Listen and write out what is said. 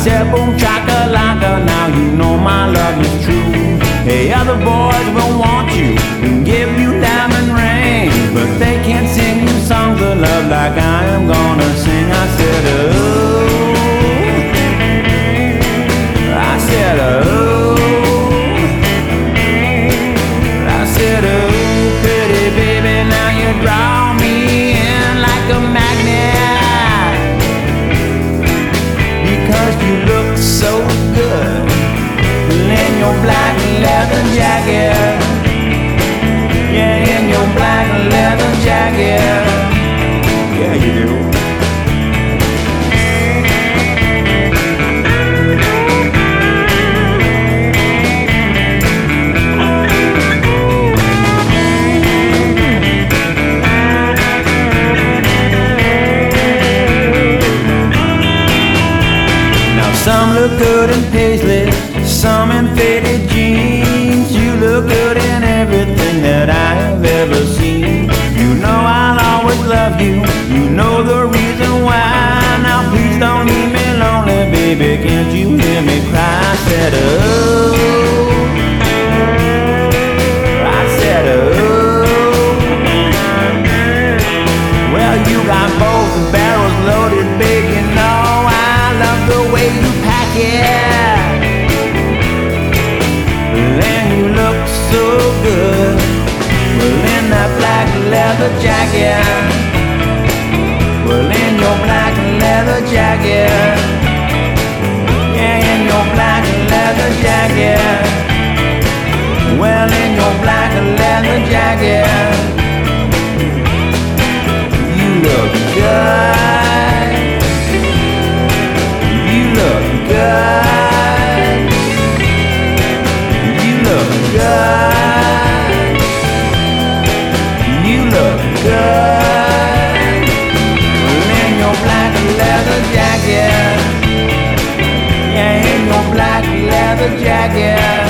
said, boom, chakalaka, now you know my love is true. Hey, other boys will want you and give you diamond rings, but they can't sing you songs of love like I am gonna sing. I said, oh, I said, oh, I said, oh, pretty baby, now you draw me in like a magnet, because you look so good in your black leather jacket. Yeah, in your black leather jacket. Yeah, you do. Now some look good in paisley, some in faded jeans. You look good in everything that I have ever seen. You know I'll always love you, you know the reason why. Now please don't leave me lonely, baby, can't you hear me cry? I said, oh, I said, oh, well, you got both barrels loaded, baby, you know I love the way you pack it. And you look so good, well, in that black leather jacket. Well, in your black leather jacket. Yeah, in your black leather jacket. Well, in your black leather jacket. You look good. You look good. You look good. You look good. Well, in your black leather jacket. Yeah, in your black leather jacket.